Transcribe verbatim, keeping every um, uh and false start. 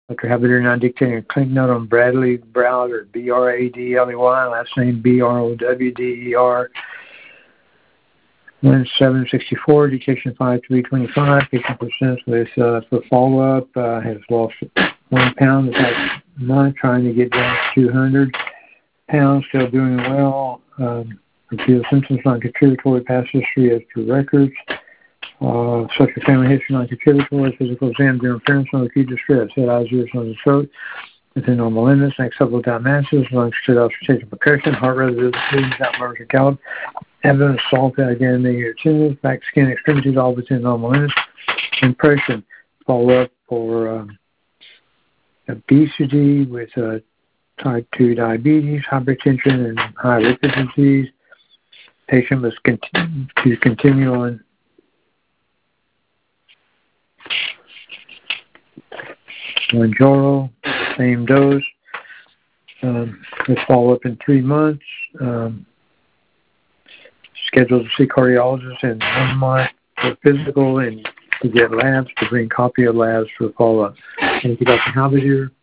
Doctor Habider now dictating a clinic note on Bradley Browder, B R A D L E Y, last name B R O W D E R. one seven sixty-four, dictation five three twenty-five. Patient presents with uh, for follow-up, uh, has lost one pound, the past month, trying to get down to two hundred pounds, still doing well. Um, reveals symptoms non-contributory, past history as per records. Uh, social family history non-contributory, physical exam, general appearance, no acute distress, head, eyes, ears, nose, and throat within normal limits, next subluxal masses, lungs, stood auscultation percussion, heart rate, bleeding, without murmurs or callus, evidence of salt, again, negative tumours, back, skin, extremities, all within normal limits. Impression, follow up for um, obesity with uh, type two diabetes, hypertension, and high lipid disease. Patient must continue to continue on Mounjaro, same dose. Um, let's follow up in three months. Um, scheduled to see cardiologist in one month for physical and to get labs, to bring copy of labs for follow-up. Thank you, Doctor Habider.